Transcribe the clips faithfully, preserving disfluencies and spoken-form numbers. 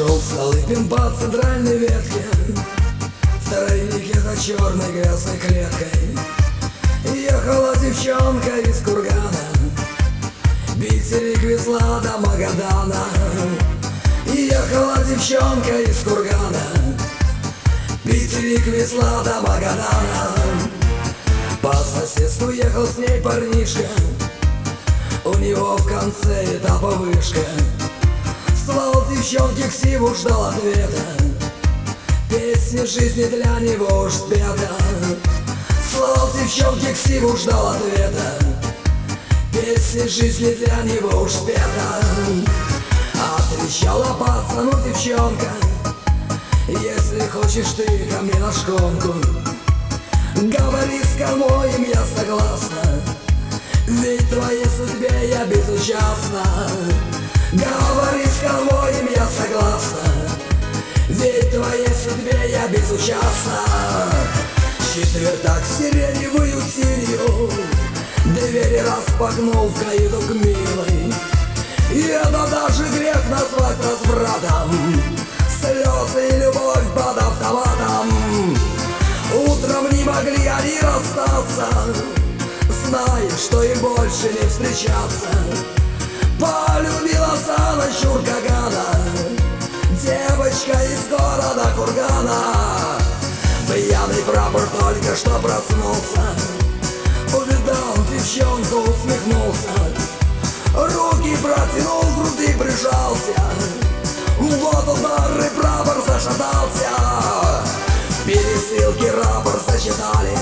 Шел Столыпин по центральной ветке, в тройнике за черной грязной клеткой. Ехала девчонка из Кургана, Питерик везла до Магадана. Ехала девчонка из Кургана, Питерик везла до Магадана. По соседству ехал с ней парнишка, у него в конце этапа вышка. Слал девчонке ксиву, ждал ответа, песня жизни для него уж спета. Слал девчонке ксиву, ждал ответа, песня жизни для него уж спета. Отвечала пацану девчонка: если хочешь ты ко мне на шконку, говори с конвоем, я согласна, ведь твоей судьбе я безучастна. Говори с конвоем, я согласна, ведь твоей судьбе я безучастна. Четвертак сиреневую сирию двери распахнул в каюту к милой. И это даже грех назвать развратом, слезы и любовь под автоматом. Утром не могли они расстаться, зная, что им больше не встречаться. Полюбила за ночь Уркагана девочка из города Кургана. Пьяный прапор только что проснулся, увидал девчонку, усмехнулся, руки протянул, к груди прижался. Вот ударный прапор зашатался, пересылки рапор зачитали,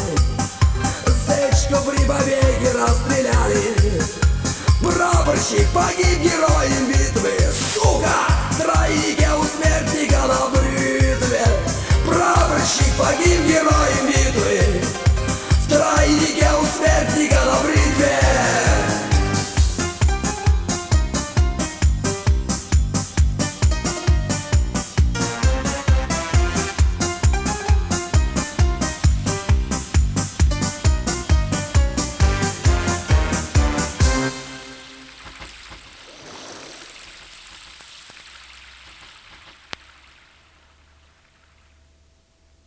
зечку при побеге расстреляли. Прапорщик погиб героем битвы, сука, тройнике у смертника на бритве. Прапорщик погиб героем битвы.